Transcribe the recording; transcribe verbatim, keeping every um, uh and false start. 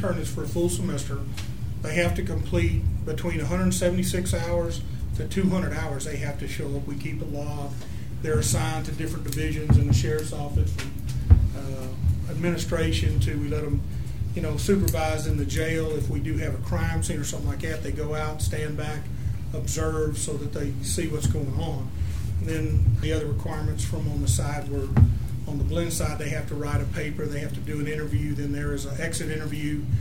intern is for a full semester. They have to complete between one hundred seventy-six hours to two hundred hours. They have to show up. We keep a log. They're assigned to different divisions in the sheriff's office, from uh, administration to we let them, you know, supervise in the jail. If we do have a crime scene or something like that, they go out, stand back, observe so that they see what's going on. And then the other requirements from on the side were, on the blend side, they have to write a paper, they have to do an interview, then there is an exit interview.